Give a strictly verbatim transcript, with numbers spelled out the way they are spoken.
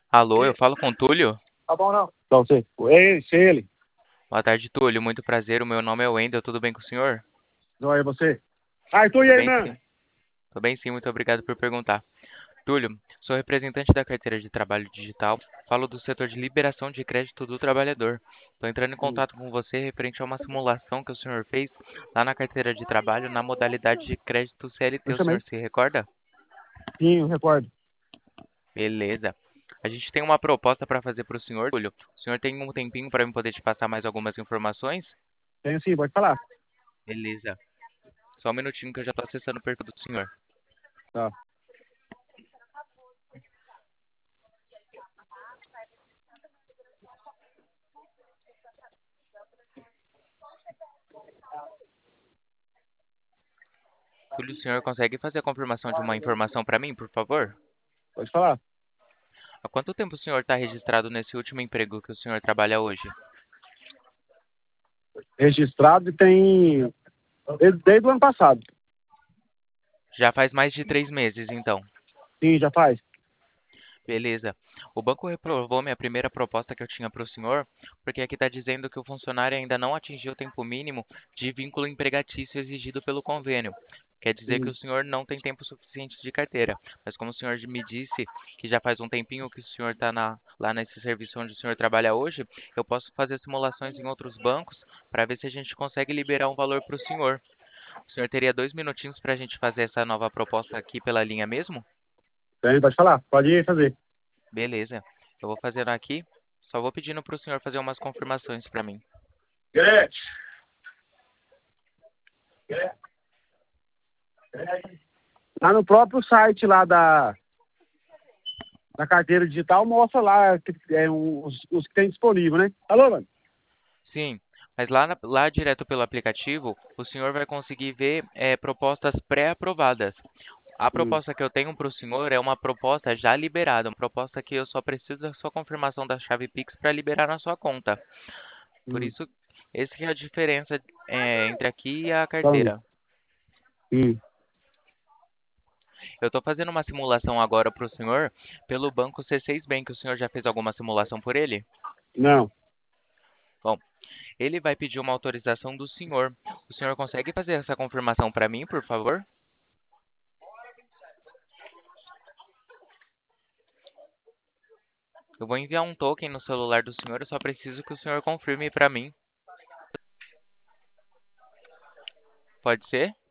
Alô, eu falo com o Túlio? Tá bom, não. Então, você. Esse, ele. Boa tarde, Túlio. Muito prazer. O meu nome é Wendel. Tudo bem com o senhor? Joia, você. Arthur, e Tô aí, bem mano? sim. Tô bem sim. Muito obrigado por perguntar. Túlio, sou representante da carteira de trabalho digital. Falo do setor de liberação de crédito do trabalhador. Estou entrando em Hum, contato com você referente a uma simulação que o senhor fez lá na carteira de trabalho na modalidade de crédito C L T. eu O senhor chamei. se recorda? Sim, eu recordo. Beleza. A gente tem uma proposta para fazer para o senhor, Túlio. O senhor tem um tempinho para eu poder te passar mais algumas informações? Tenho sim, pode falar. Beleza. Só um minutinho que eu já estou acessando o perfil do senhor. Tá. Túlio, o senhor consegue fazer a confirmação de uma informação para mim, por favor? Pode falar. Há quanto tempo o senhor está registrado nesse último emprego que o senhor trabalha hoje? Registrado e tem. Desde, desde o ano passado. Já faz mais de três meses, então. Sim, já faz. Beleza. O banco reprovou minha primeira proposta que eu tinha para o senhor, porque aqui está dizendo que o funcionário ainda não atingiu o tempo mínimo de vínculo empregatício exigido pelo convênio. Quer dizer que Hum, o senhor não tem tempo suficiente de carteira. Mas como o senhor me disse que já faz um tempinho que o senhor está lá nesse serviço onde o senhor trabalha hoje, eu posso fazer simulações em outros bancos para ver se a gente consegue liberar um valor para o senhor. O senhor teria dois minutinhos para a gente fazer essa nova proposta aqui pela linha mesmo? tem, pode falar. Pode fazer. Beleza. Eu vou fazendo aqui. Só vou pedindo para o senhor fazer umas confirmações para mim. Gretchen. Lá no próprio site lá da, da carteira digital, mostra lá que, é, os, os que tem disponível, né? Alô, mano? Sim, mas lá, na- lá direto pelo aplicativo, o senhor vai conseguir ver eh, propostas pré-aprovadas. A Hum, proposta que eu tenho para o senhor é uma proposta já liberada, uma proposta que eu só preciso da sua confirmação da chave Pix para liberar na sua conta. Por hum. isso, essa que é a diferença eh, entre aqui e a Vamos. carteira. Hum. Eu estou fazendo uma simulação agora para o senhor pelo banco C seis Bank. O senhor já fez alguma simulação por ele? Não. Bom, ele vai pedir uma autorização do senhor. O senhor consegue fazer essa confirmação para mim, por favor? Eu vou enviar um token no celular do senhor, eu só preciso que o senhor confirme para mim. Pode ser?